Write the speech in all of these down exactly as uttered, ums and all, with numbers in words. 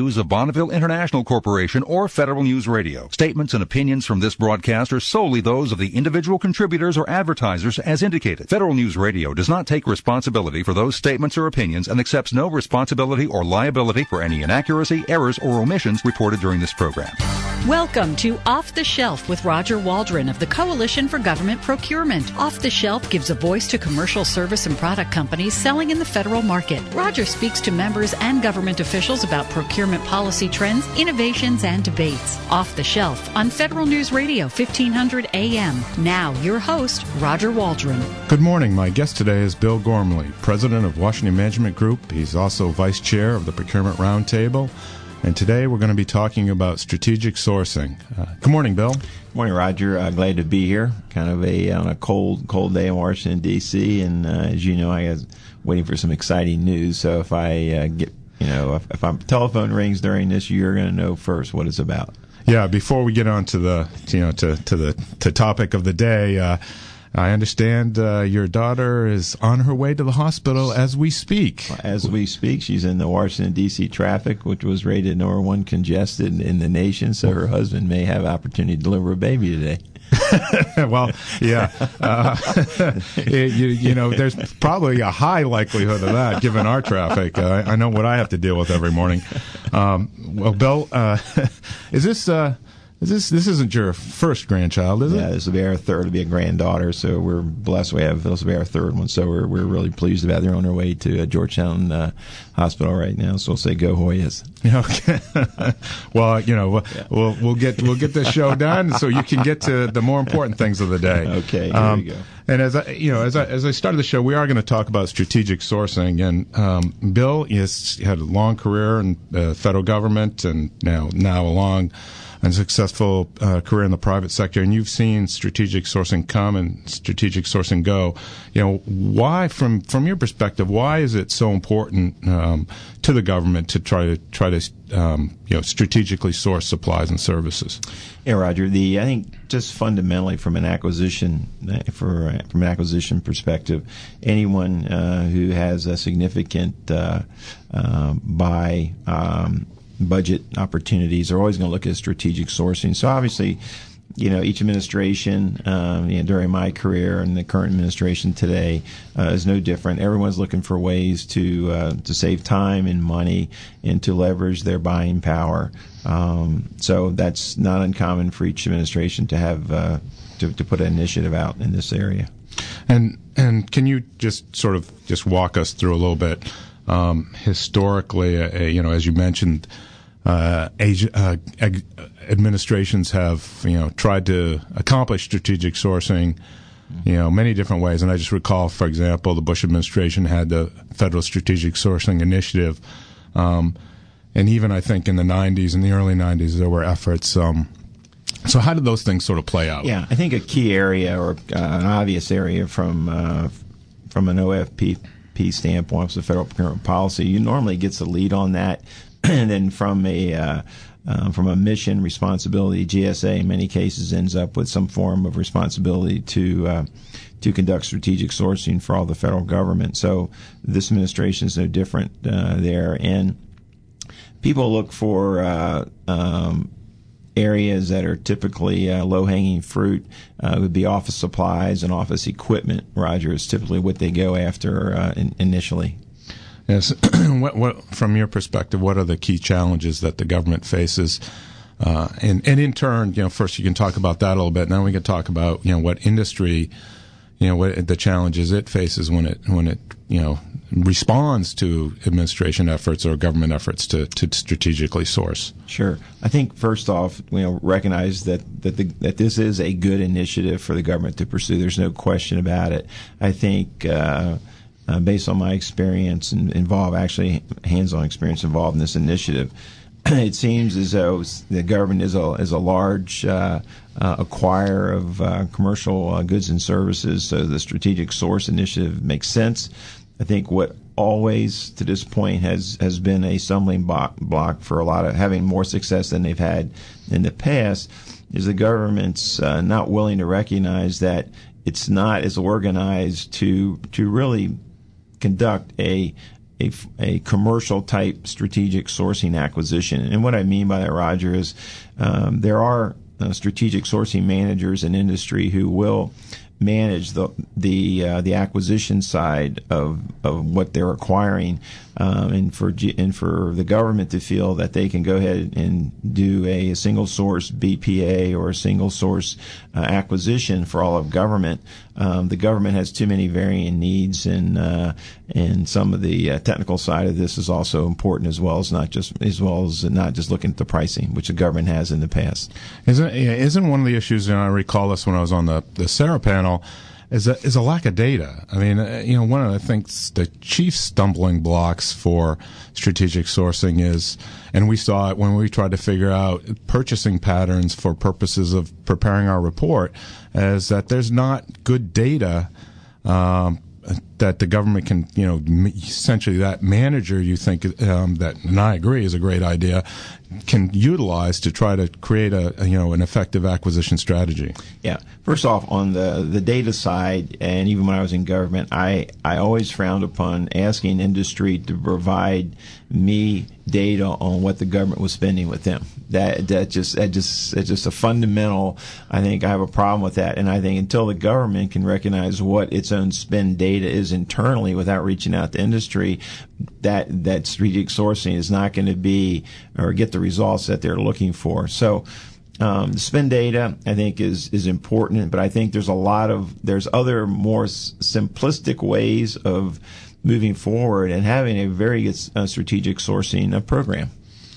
views of Bonneville International Corporation or Federal News Radio. Statements and opinions from this broadcast are solely those of the individual contributors or advertisers as indicated. Federal News Radio does not take responsibility for those statements or opinions and accepts no responsibility or liability for any inaccuracy, errors, or omissions reported during this program. Welcome to Off the Shelf with Roger Waldron of the Coalition for Government Procurement. Off the Shelf gives a voice to commercial service and product companies selling in the federal market. Roger speaks to members and government officials about procurement policy trends, innovations, and debates. Off the Shelf on Federal News Radio, fifteen hundred A M. Now, your host, Roger Waldron. Good morning. My guest today is Bill Gormley, president of Washington Management Group. He's also vice chair of the Procurement Roundtable. And today we're going to be talking about strategic sourcing. Uh, good morning, Bill. Good morning, Roger. Uh, glad to be here. Kind of a on a cold, cold day in Washington, D C, and uh, as you know, I was waiting for some exciting news. So if I uh, get, you know, if, if my telephone rings during this, you're going to know first what it's about. Yeah. Before we get on to the, you know, to to the to topic of the day. Uh, I understand uh, your daughter is on her way to the hospital as we speak. As we speak, she's in the Washington, D C traffic, which was rated number one congested in the nation, so her husband may have opportunity to deliver a baby today. Well, yeah. Uh, it, you, you know, there's probably a high likelihood of that given our traffic. Uh, I know what I have to deal with every morning. Um, well, Bill, uh, is this... Uh, Is this this isn't your first grandchild, is it? Yeah, this will be our third. It'll be a granddaughter, so we're blessed. We have this will be our third one, so we're we're really pleased about it. They're on their way to uh, Georgetown uh, Hospital right now, so we'll say go Hoyas. Okay. Well, you know, we'll, yeah. we'll we'll get we'll get this show done, so you can get to the more important things of the day. Okay, here um, we go. And as I, you know, as I as I started the show, we are going to talk about strategic sourcing. And um, Bill has had a long career in the federal government, and now now a long and successful uh, career in the private sector, and you've seen strategic sourcing come and strategic sourcing go. You know, why, from from your perspective, why is it so important um, to the government to try to try to um, you know strategically source supplies and services? Yeah, Roger. The I think just fundamentally from an acquisition for uh, from an acquisition perspective, anyone uh, who has a significant uh, uh, buy. Um, budget opportunities are always going to look at strategic sourcing. So obviously, you know, each administration, um, you know, during my career and the current administration today uh, is no different. Everyone's looking for ways to uh, to save time and money and to leverage their buying power. Um, so that's not uncommon for each administration to have uh, to, to put an initiative out in this area. And and can you just sort of just walk us through a little bit? Um, historically, uh, you know, as you mentioned, uh, Asia, uh, ag- administrations have, you know, tried to accomplish strategic sourcing, you know, many different ways. And I just recall, for example, the Bush administration had the Federal Strategic Sourcing Initiative. Um, and even, I think, in the nineties, in the early nineties, there were efforts. Um, so how did those things sort of play out? Yeah, I think a key area or uh, an obvious area from uh, from an O F P standpoint, the federal procurement policy, you normally gets the lead on that, and then from a uh, uh, from a mission responsibility, G S A in many cases ends up with some form of responsibility to uh, to conduct strategic sourcing for all the federal government. So this administration is no different uh, there, and people look for uh, um, areas that are typically uh, low-hanging fruit. Uh, would be office supplies and office equipment. Roger, is typically what they go after uh, in, initially. Yes. what, what, from your perspective, what are the key challenges that the government faces? Uh, and, and in turn, you know, first you can talk about that a little bit, and then we can talk about, you know, what industry, you know, what the challenges it faces when it when it you know responds to administration efforts or government efforts to, to strategically source. Sure. I think first off, you know, recognize that that the, that this is a good initiative for the government to pursue. There's no question about it. I think uh, uh, based on my experience and involved, actually hands-on experience involved in this initiative, it seems as though the government is a is a large uh, uh, acquirer of uh, commercial uh, goods and services. So the strategic source initiative makes sense. I think what always to this point has has been a stumbling block, block for a lot of having more success than they've had in the past is the government's uh, not willing to recognize that it's not as organized to to really conduct a a, a commercial type strategic sourcing acquisition. And what I mean by that, Roger, is um, there are uh, strategic sourcing managers in industry who will manage the the uh, the acquisition side of of what they're acquiring, um, and for G- and for the government to feel that they can go ahead and do a, a single source B P A or a single source uh, acquisition for all of government. Um, the government has too many varying needs, and uh, and some of the uh, technical side of this is also important, as well as not just as well as not just looking at the pricing, which the government has in the past. Isn't isn't one of the issues? And I recall this when I was on the the Sarah panel. Is a, is a lack of data. I mean, uh, you know, one of the things, the chief stumbling blocks for strategic sourcing is, and we saw it when we tried to figure out purchasing patterns for purposes of preparing our report, is that there's not good data um, that the government can, you know, essentially that manager you think um, that, and I agree, is a great idea, can utilize to try to create a, a you know an effective acquisition strategy. Yeah. First off, on the the data side, and even when I was in government, I I always frowned upon asking industry to provide me data on what the government was spending with them. That that just that just it's just a fundamental. I think I have a problem with that, and I think until the government can recognize what its own spend data is internally without reaching out to industry, that that strategic sourcing is not going to be or get the results that they're looking for. So. Um, the spend data, I think, is is important, but I think there's a lot of there's other more s- simplistic ways of moving forward and having a very good uh, strategic sourcing uh, program.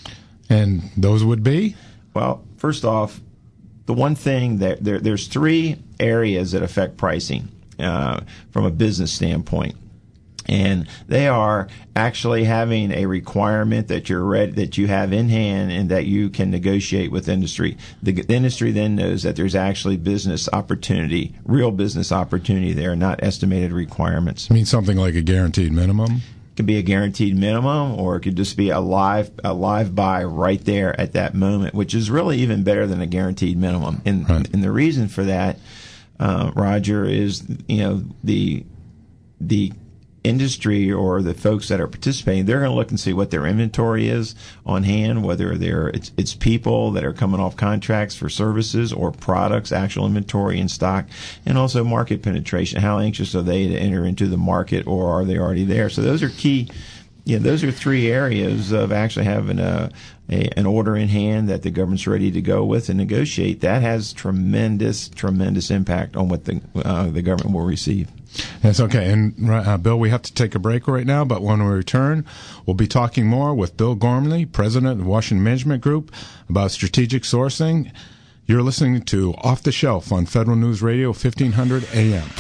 And those would be? Well, first off, the one thing that there there's three areas that affect pricing uh, from a business standpoint. And they are actually having a requirement that you're ready, that you have in hand, and that you can negotiate with industry. The, the industry then knows that there's actually business opportunity, real business opportunity there, not estimated requirements. You mean something like a guaranteed minimum? It could be a guaranteed minimum, or it could just be a live a live buy right there at that moment, which is really even better than a guaranteed minimum. And right. and the reason for that, uh, Roger, is you know the the industry or the folks that are participating, they're going to look and see what their inventory is on hand, whether they're it's, it's people that are coming off contracts for services or products, actual inventory in stock, and also market penetration. How anxious are they to enter into the market, or are they already there? So those are key. Yeah, those are three areas of actually having a, a an order in hand that the government's ready to go with and negotiate. That has tremendous, tremendous impact on what the uh, the government will receive. That's okay. And, uh, Bill, we have to take a break right now, but when we return, we'll be talking more with Bill Gormley, President of Washington Management Group, about strategic sourcing. You're listening to Off the Shelf on Federal News Radio, fifteen hundred A M.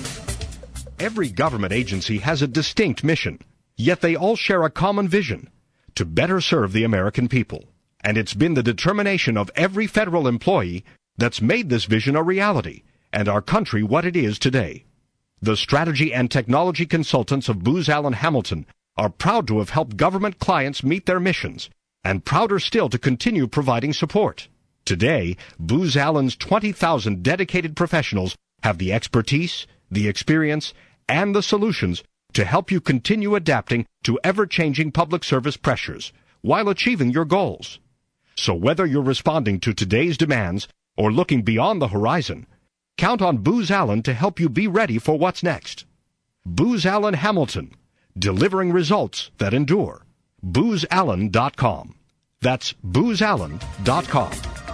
Every government agency has a distinct mission, yet they all share a common vision: to better serve the American people. And it's been the determination of every federal employee that's made this vision a reality and our country what it is today. The strategy and technology consultants of Booz Allen Hamilton are proud to have helped government clients meet their missions, and prouder still to continue providing support. Today, Booz Allen's twenty thousand dedicated professionals have the expertise, the experience, and the solutions to help you continue adapting to ever-changing public service pressures while achieving your goals. So whether you're responding to today's demands or looking beyond the horizon, count on Booz Allen to help you be ready for what's next. Booz Allen Hamilton, delivering results that endure. Booz Allen dot com. That's Booz Allen dot com.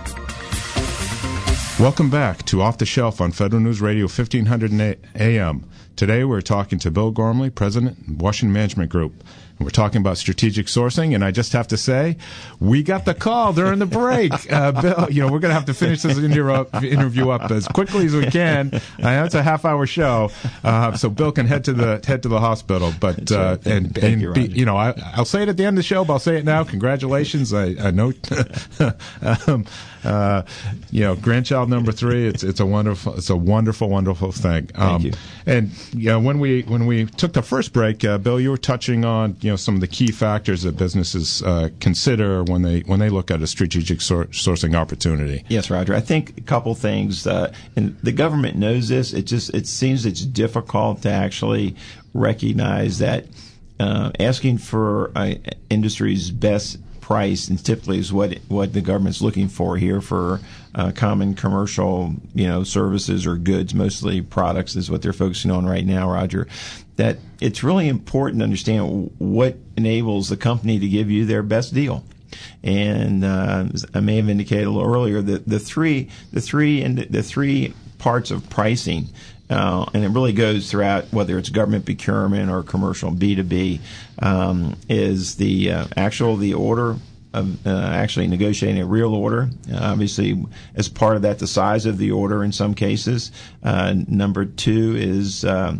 Welcome back to Off the Shelf on Federal News Radio, fifteen hundred A M. Today we're talking to Bill Gormley, President of Washington Management Group. And we're talking about strategic sourcing, and I just have to say, we got the call during the break. Uh, Bill, you know, we're going to have to finish this interview up as quickly as we can. I know it's a half-hour show, uh, so Bill can head to the head to the hospital. But uh, right. and, Thank and you, be, you know, I, I'll say it at the end of the show, but I'll say it now. Congratulations! I, I know, um, uh, you know, grandchild number three. It's it's a wonderful, it's a wonderful, wonderful thing. Um, Thank you. And you know, when we when we took the first break, uh, Bill, you were touching on you know some of the key factors that businesses uh, consider when they when they look at a strategic sor- sourcing opportunity. Yes, Roger. I think a couple things, uh, and the government knows this. It just it seems it's difficult to actually recognize that uh, asking for uh, industry's best price, and typically is what what the government's looking for here for uh, common commercial, you know, services or goods, mostly products is what they're focusing on right now, Roger. That it's really important to understand what enables the company to give you their best deal. And uh, I may have indicated a little earlier that the three the three and the three parts of pricing. Uh, and it really goes throughout, whether it's government procurement or commercial B two B, um, is the uh, actual the order of uh, actually negotiating a real order. Uh, obviously, as part of that, the size of the order in some cases. Uh, number two is um,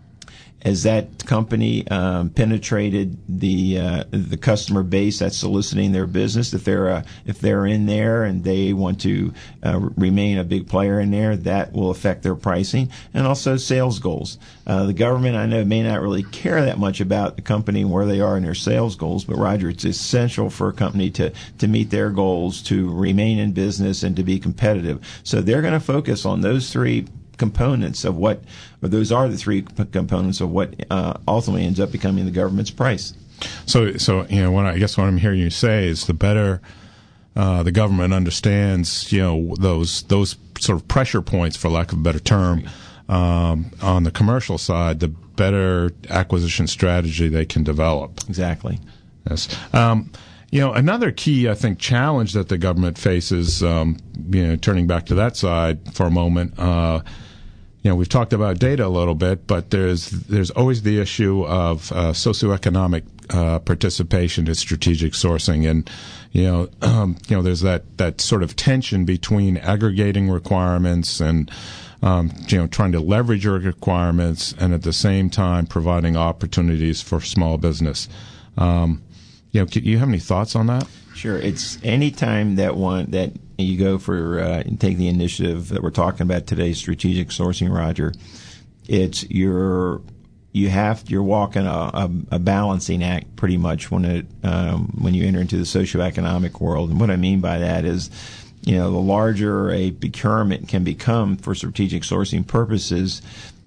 as that company um, penetrated the uh, the customer base that's soliciting their business. If they're uh, if they're in there and they want to uh, remain a big player in there, that will affect their pricing. And also sales goals. Uh, the government, I know, may not really care that much about the company and where they are in their sales goals, but Roger, it's essential for a company to to meet their goals, to remain in business, and to be competitive. So they're going to focus on those three components of what, or those are the three components of what uh, ultimately ends up becoming the government's price. So, so you know, what I, I guess what I'm hearing you say is the better uh, the government understands, you know, those those sort of pressure points, for lack of a better term, um, on the commercial side, the better acquisition strategy they can develop. Exactly. Yes. Um, You know, another key, I think, challenge that the government faces, um, you know, turning back to that side for a moment, uh, you know, we've talked about data a little bit, but there's there's always the issue of uh, socioeconomic uh, participation in strategic sourcing, and you know, um, you know, there's that that sort of tension between aggregating requirements and um, you know, trying to leverage your requirements, and at the same time providing opportunities for small business. Um, You know, you have any thoughts on that? Sure. It's any time that one that you go for uh, and take the initiative that we're talking about today, strategic sourcing, Roger. It's you're you have you're walking a, a, a balancing act pretty much when it um, when you enter into the socioeconomic world. And what I mean by that is, you know, the larger a procurement can become for strategic sourcing purposes,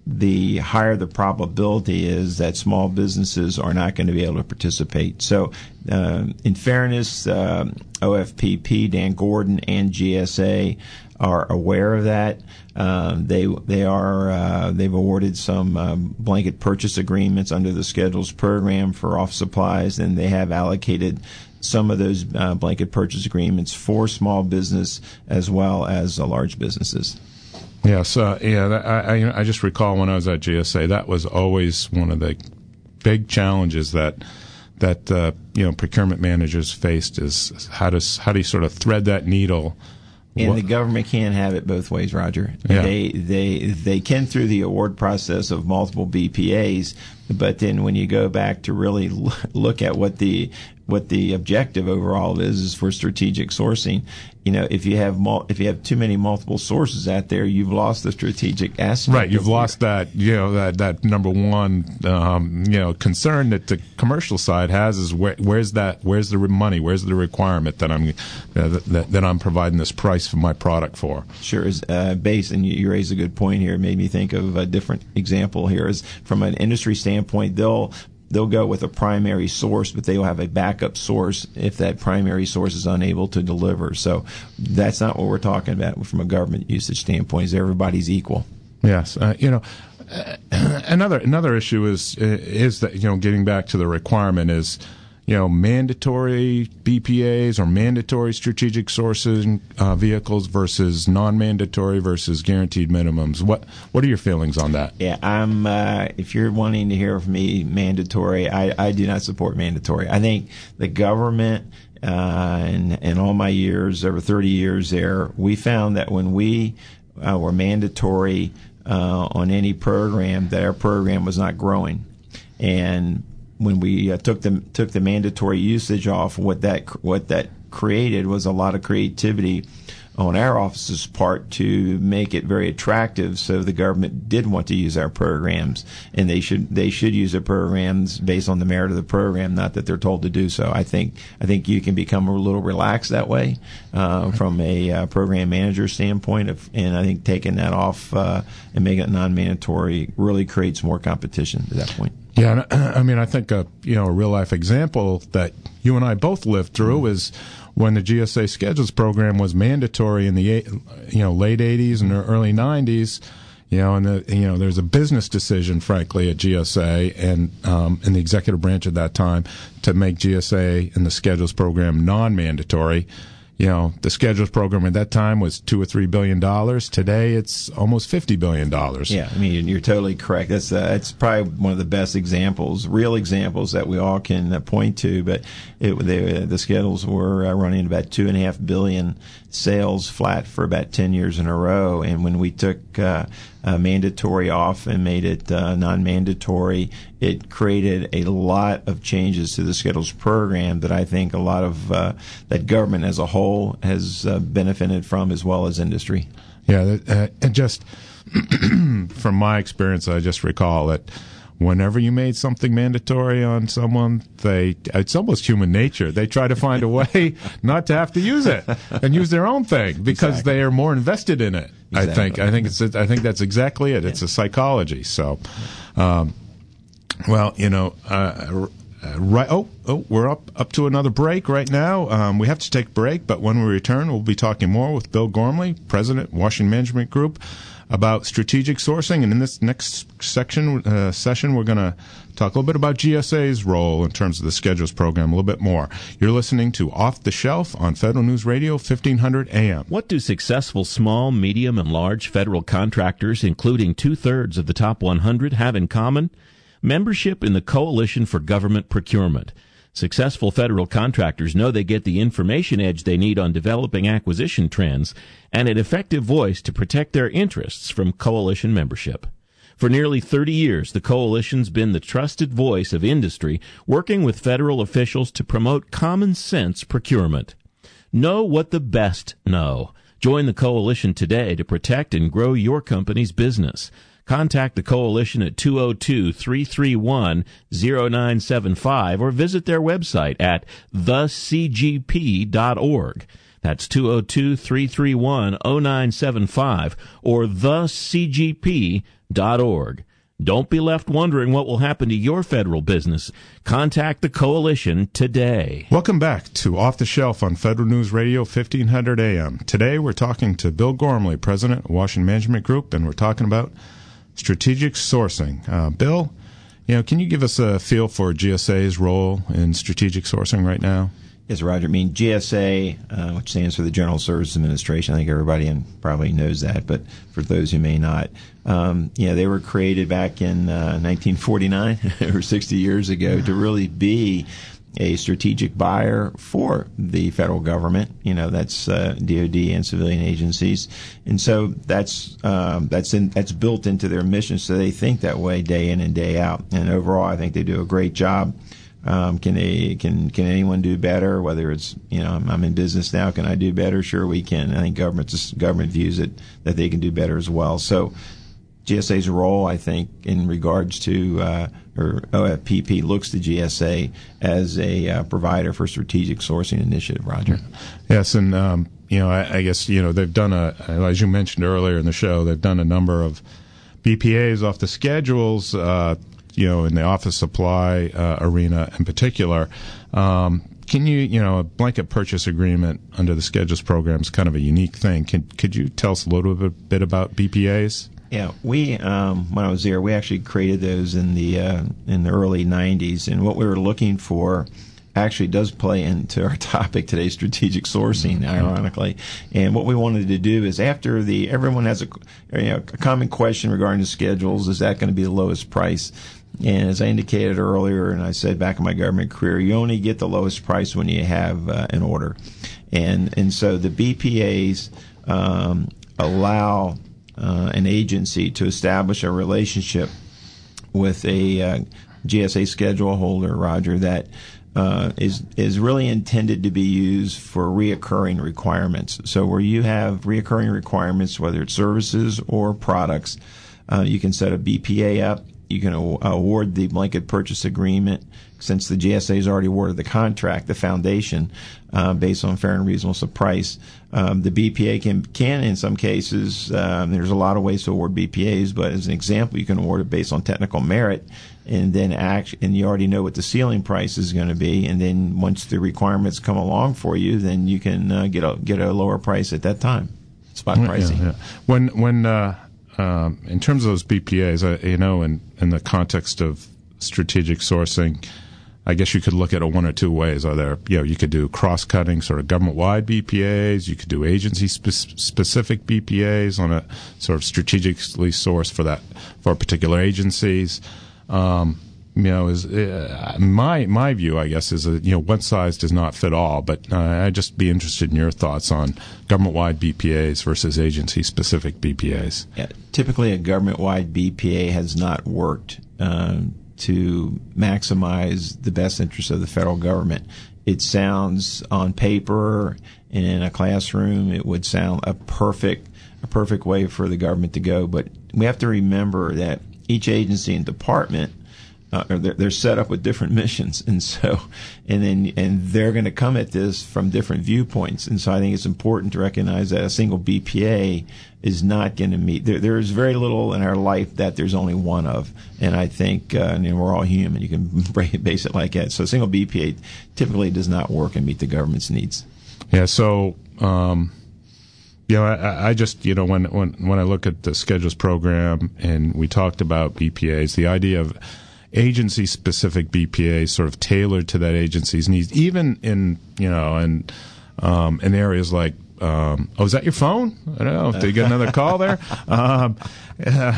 the higher the probability is that small businesses are not going to be able to participate. So, uh, in fairness, uh, O F P P, Dan Gordon, and G S A are aware of that. Um, they they are uh, they've awarded some um, blanket purchase agreements under the Schedules program for office supplies, and they have allocated some of those uh, blanket purchase agreements for small business as well as uh, large businesses. Yes, uh, yeah. That, I, I just recall when I was at G S A, that was always one of the big challenges that that uh, you know procurement managers faced is how does how do you sort of thread that needle. And what? The government can't have it both ways, Roger. Yeah. They they they can through the award process of multiple B P As, but then when you go back to really look at what the what the objective overall is, is for strategic sourcing. You know, if you have mul- if you have too many multiple sources out there, you've lost the strategic aspect. Right, you've lost your, that you know that that number one um, you know concern that the commercial side has is where, where's that where's the money, where's the requirement that I'm uh, that, that I'm providing this price for my product for. Sure, is uh, based, and you, you raise a good point here. It made me think of a different example here. Is from an industry standpoint, they'll. They'll go with a primary source, but they will have a backup source if that primary source is unable to deliver. So that's not what we're talking about from a government usage standpoint. Is everybody's equal? Yes, uh, you know, uh, another another issue is is that you know getting back to the requirement is you know mandatory B P As or mandatory strategic sourcing uh, vehicles versus non-mandatory versus guaranteed minimums. What what are your feelings on that? Yeah, I'm. Uh, if you're wanting to hear from me, mandatory. I, I do not support mandatory. I think the government. Uh, in, in all my years, over thirty years there, we found that when we uh, were mandatory uh, on any program, that our program was not growing. And when we uh, took the took the mandatory usage off, what that what that created was a lot of creativity on our office's part to make it very attractive. So the government did want to use our programs, and they should they should use the programs based on the merit of the program, not that they're told to do so. I think I think you can become a little relaxed that way uh, from a uh, program manager standpoint, of, and I think taking that off uh, and making it non-mandatory really creates more competition at that point. Yeah, I mean, I think a you know a real life example that you and I both lived through mm-hmm. is when the G S A schedules program was mandatory in the you know late eighties and early nineties. You know, and the, you know, there's a business decision, frankly, at G S A and um, in the executive branch at that time to make G S A and the schedules program non-mandatory. You know, the schedules program at that time was two or three billion dollars. Today, it's almost fifty billion dollars. Yeah, I mean, you're totally correct. That's uh, it's probably one of the best examples, real examples that we all can uh, point to. But it, they, the schedules were uh, running about two and a half billion sales flat for about ten years in a row. And when we took uh, uh, mandatory off and made it uh, non-mandatory, it created a lot of changes to the schedules program that I think a lot of uh, that government as a whole has uh, benefited from, as well as industry. Yeah, uh, and just from my experience, I just recall that whenever you made something mandatory on someone, they it's almost human nature. They try to find a way not to have to use it and use their own thing because exactly. they are more invested in it. Exactly. I think. I think it's. I think that's exactly it. Yeah. It's a psychology. So, um, well, you know. Uh, Uh, right. Oh, oh, we're up up to another break right now. Um, we have to take a break, but when we return, we'll be talking more with Bill Gormley, President, Washington Management Group, about strategic sourcing. And in this next section uh, session, we're going to talk a little bit about G S A's role in terms of the schedules program, a little bit more. You're listening to Off the Shelf on Federal News Radio, fifteen hundred A M. What do successful small, medium, and large federal contractors, including two-thirds of the top one hundred, have in common? Membership in the Coalition for Government Procurement. Successful federal contractors know they get the information edge they need on developing acquisition trends and an effective voice to protect their interests from coalition membership. For nearly thirty years, the Coalition's been the trusted voice of industry, working with federal officials to promote common sense procurement. Know what the best know. Join the Coalition today to protect and grow your company's business. Contact the Coalition at two oh two, three three one, oh nine seven five or visit their website at the c g p dot org. That's two oh two, three three one, oh nine seven five or the c g p dot org. Don't be left wondering what will happen to your federal business. Contact the Coalition today. Welcome back to Off the Shelf on Federal News Radio, fifteen hundred A M. Today we're talking to Bill Gormley, President of Washington Management Group, and we're talking about strategic sourcing. Uh, Bill, you know, can you give us a feel for G S A's role in strategic sourcing right now? Yes, Roger. I mean, G S A, uh, which stands for the General Services Administration, I think everybody in probably knows that, but for those who may not, um, yeah, they were created back in uh, nineteen forty-nine, or sixty years ago, to really be a strategic buyer for the federal government. You know, that's uh, D O D and civilian agencies, and so that's um, that's in, that's built into their mission. So they think that way day in and day out. And overall, I think they do a great job. Um, can they can can anyone do better? Whether it's you know I'm, I'm in business now, can I do better? Sure, we can. I think government government views it that they can do better as well. So G S A's role, I think, in regards to uh, or O F P P looks to G S A as a uh, provider for strategic sourcing initiative. Roger. Yes, and um, you know, I, I guess you know they've done a, as you mentioned earlier in the show, they've done a number of B P As off the schedules. Uh, you know, in the office supply uh, arena in particular. Um, can you, you know, a blanket purchase agreement under the schedules program is kind of a unique thing. Can, could you tell us a little bit, bit about B P As? Yeah, we um, when I was there, we actually created those in the uh, in the early nineties, and what we were looking for actually does play into our topic today, strategic sourcing, mm-hmm. ironically. And what we wanted to do is, after the everyone has a, you know, a common question regarding the schedules: is that going to be the lowest price? And as I indicated earlier, and I said back in my government career, you only get the lowest price when you have uh, an order. And and so the B P As um, allow uh, an agency to establish a relationship with a uh, G S A schedule holder, Roger, that uh, is is really intended to be used for reoccurring requirements. So where you have reoccurring requirements, whether it's services or products, uh, you can set a B P A up. You can award the blanket purchase agreement, since the G S A has already awarded the contract, the foundation, uh, based on fair and reasonable price. Um, the B P A can, can in some cases, um, there's a lot of ways to award B P As, but as an example, you can award it based on technical merit, and then act, and you already know what the ceiling price is going to be, and then once the requirements come along for you, then you can uh, get a get a lower price at that time, spot pricing. Yeah, yeah. When when uh, um, in terms of those B P As, uh, you know, in in the context of strategic sourcing, I guess you could look at it one or two ways. Are there, you know, you could do cross-cutting sort of government-wide B P As. You could do agency-specific B P As on a sort of strategically sourced for that for particular agencies. Um, you know, is uh, my my view, I guess, is that, you know, one size does not fit all. But uh, I'd just be interested in your thoughts on government-wide B P As versus agency-specific B P As. Yeah, typically, a government-wide B P A has not worked Um, to maximize the best interest of the federal government. It sounds on paper and in a classroom, it would sound a perfect, a perfect way for the government to go. But we have to remember that each agency and department, uh, they're, they're set up with different missions, and so, and then, and they're going to come at this from different viewpoints. And so, I think it's important to recognize that a single B P A is not going to meet. There, there's very little in our life that there's only one of, and I think, uh, and we're all human. You can base it like that. So, a single B P A typically does not work and meet the government's needs. Yeah. So, um, you know, I, I just, you know, when when when I look at the schedules program and we talked about B P As, the idea of agency-specific B P As sort of tailored to that agency's needs, even in, you know, in, um, in areas like, um, oh, is that your phone? I don't know. Did you get another call there? Um, uh,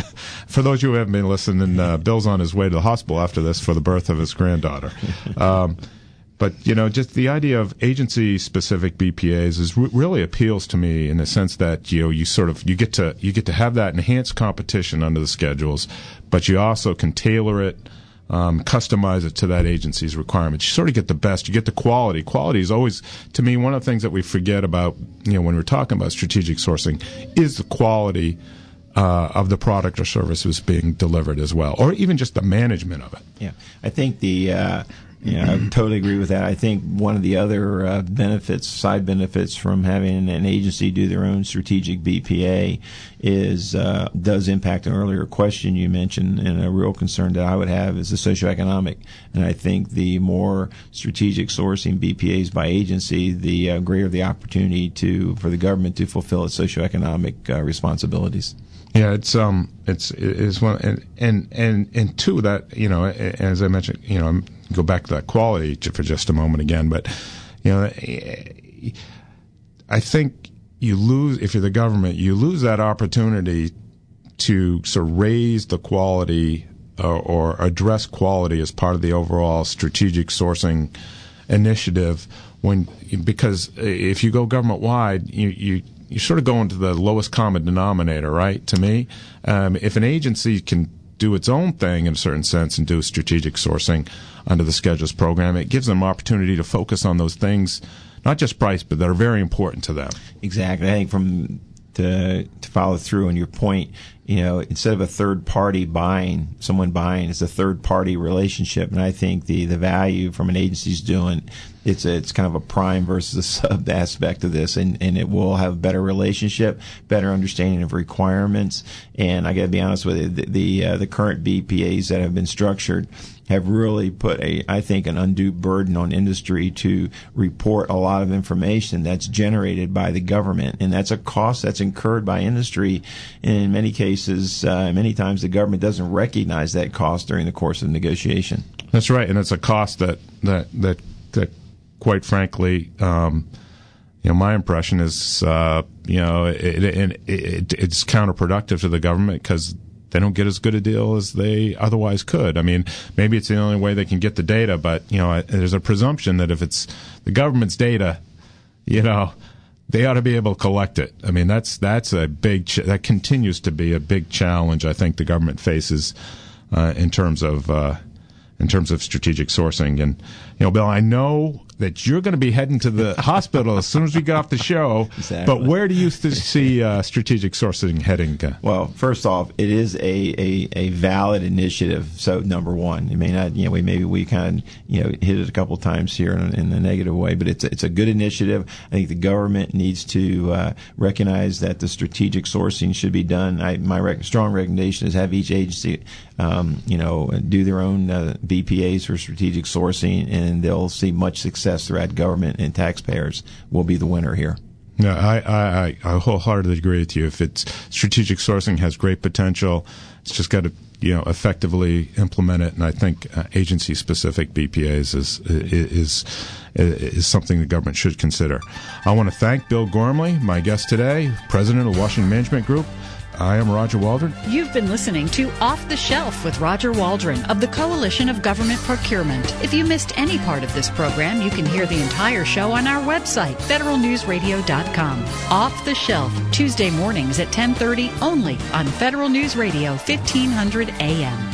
for those of you who haven't been listening, uh, Bill's on his way to the hospital after this for the birth of his granddaughter. Um, but, you know, just the idea of agency-specific B P As is re- really appeals to me in the sense that, you know, you sort of, you get to, you get to have that enhanced competition under the schedules, but you also can tailor it, um, customize it to that agency's requirements. You sort of get the best. You get the quality. Quality is always, to me, one of the things that we forget about, you know, when we're talking about strategic sourcing is the quality uh, of the product or services being delivered as well, or even just the management of it. Yeah, I think the. Uh Yeah, I totally agree with that. I think one of the other uh, benefits, side benefits from having an agency do their own strategic B P A is uh, does impact an earlier question you mentioned, and a real concern that I would have is the socioeconomic. And I think the more strategic sourcing B P As by agency, the uh, greater the opportunity to for the government to fulfill its socioeconomic uh, responsibilities. Yeah, it's um, it's it's one, and and and and two that, you know, as I mentioned, you know, go back to that quality for just a moment again, but you know, I think you lose if you're the government, you lose that opportunity to sort of raise the quality or, or address quality as part of the overall strategic sourcing initiative when because if you go government wide, you you. you sort of go into the lowest common denominator, right, to me. Um, if an agency can do its own thing in a certain sense and do strategic sourcing under the schedules program, it gives them opportunity to focus on those things, not just price, but that are very important to them. Exactly. I think from to, to follow through on your point, you know, instead of a third party buying, someone buying, it's a third party relationship. And I think the, the value from an agency's doing, it's a, it's kind of a prime versus a sub aspect of this, and, and it will have a better relationship, better understanding of requirements. And I got to be honest with you, the the, uh, the current B P As that have been structured have really put a, I think, an undue burden on industry to report a lot of information that's generated by the government, and that's a cost that's incurred by industry. And in many cases, uh, many times the government doesn't recognize that cost during the course of negotiation. That's right, and it's a cost that that that that. Quite frankly, um, you know, my impression is, uh, you know, it, it, it, it's counterproductive to the government because they don't get as good a deal as they otherwise could. I mean, maybe it's the only way they can get the data, but, you know, there's a presumption that if it's the government's data, you know, they ought to be able to collect it. I mean, that's that's a big ch- that continues to be a big challenge I think the government faces uh, in terms of uh, in terms of strategic sourcing. And, you know, Bill, I know that you're going to be heading to the hospital as soon as we get off the show. Exactly. But where do you th- see uh, strategic sourcing heading? Well, first off, it is a, a, a valid initiative. So number one, it may not, you know, we maybe we kind of, you know, hit it a couple times here in, in a negative way, but it's it's a good initiative. I think the government needs to uh, recognize that the strategic sourcing should be done. I, my rec- strong recommendation is have each agency, um, you know, do their own uh, B P As for strategic sourcing, and they'll see much success throughout government, and taxpayers will be the winner here. No, I, I, I wholeheartedly agree with you. If it's strategic sourcing has great potential, it's just got to, you know, effectively implement it. And I think uh, agency-specific B P As is, is is something the government should consider. I want to thank Bill Gormley, my guest today, president of Washington Management Group. I am Roger Waldron. You've been listening to Off the Shelf with Roger Waldron of the Coalition of Government Procurement. If you missed any part of this program, you can hear the entire show on our website, federal news radio dot com. Off the Shelf, Tuesday mornings at ten thirty only on Federal News Radio, fifteen hundred A M.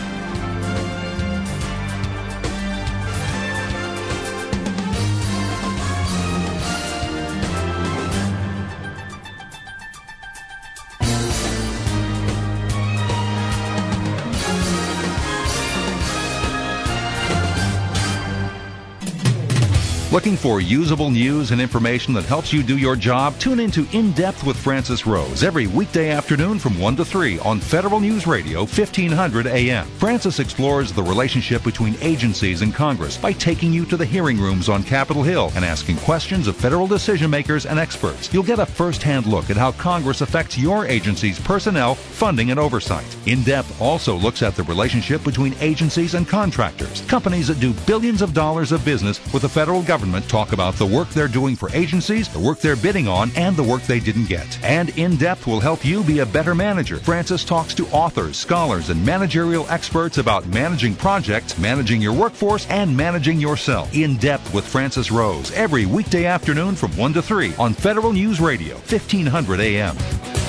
Looking for usable news and information that helps you do your job? Tune into In Depth with Francis Rose every weekday afternoon from one to three on Federal News Radio, fifteen hundred A M. Francis explores the relationship between agencies and Congress by taking you to the hearing rooms on Capitol Hill and asking questions of federal decision makers and experts. You'll get a first-hand look at how Congress affects your agency's personnel, funding, and oversight. In Depth also looks at the relationship between agencies and contractors. Companies that do billions of dollars of business with the federal government talk about the work they're doing for agencies, the work they're bidding on, and the work they didn't get. And In Depth will help you be a better manager. Francis talks to authors, scholars, and managerial experts about managing projects, managing your workforce, and managing yourself. In Depth with Francis Rose every weekday afternoon from one to three on Federal News Radio, fifteen hundred A M.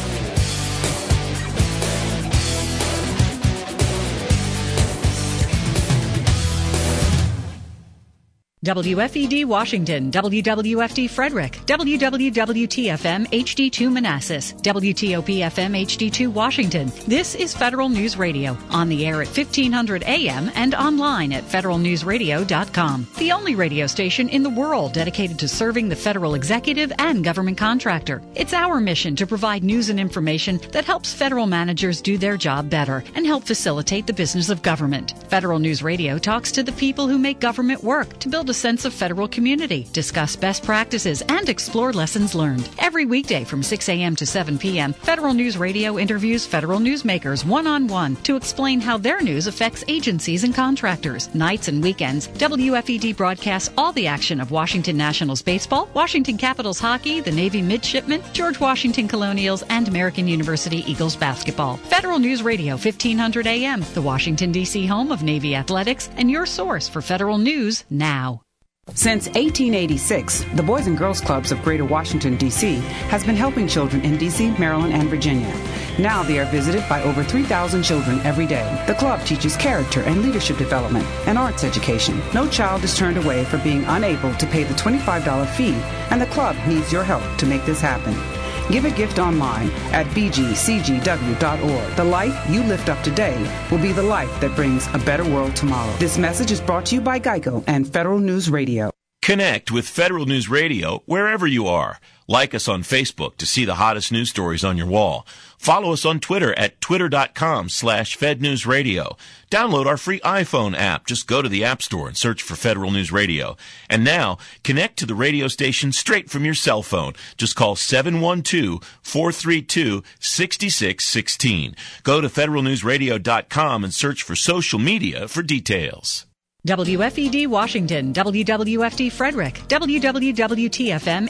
W F E D Washington, W W F D Frederick, W W W T F M H D two Manassas, W T O P F M H D two Washington. This is Federal News Radio, on the air at fifteen hundred A M and online at federal news radio dot com. The only radio station in the world dedicated to serving the federal executive and government contractor. It's our mission to provide news and information that helps federal managers do their job better and help facilitate the business of government. Federal News Radio talks to the people who make government work to build a sense of federal community, discuss best practices, and explore lessons learned. Every weekday from six A M to seven P M, Federal News Radio interviews federal newsmakers one-on-one to explain how their news affects agencies and contractors. Nights and weekends, W F E D broadcasts all the action of Washington Nationals baseball, Washington Capitals hockey, the Navy midshipmen, George Washington Colonials, and American University Eagles basketball. Federal News Radio, fifteen hundred A M, the Washington, D C home of Navy athletics, and your source for federal news now. Since eighteen eighty-six, the Boys and Girls Clubs of Greater Washington, D C has been helping children in D C, Maryland, and Virginia. Now they are visited by over three thousand children every day. The club teaches character and leadership development and arts education. No child is turned away for being unable to pay the twenty-five dollars fee, and the club needs your help to make this happen. Give a gift online at b g c g w dot org. The life you lift up today will be the life that brings a better world tomorrow. This message is brought to you by Geico and Federal News Radio. Connect with Federal News Radio wherever you are. Like us on Facebook to see the hottest news stories on your wall. Follow us on Twitter at twitter.com slash fednewsradio. Download our free iPhone app. Just go to the App Store and search for Federal News Radio. And now, connect to the radio station straight from your cell phone. Just call seven one two, four three two, six six one six. Go to federal news radio dot com and search for social media for details. W F E D Washington, W W F D Frederick, W W W T F M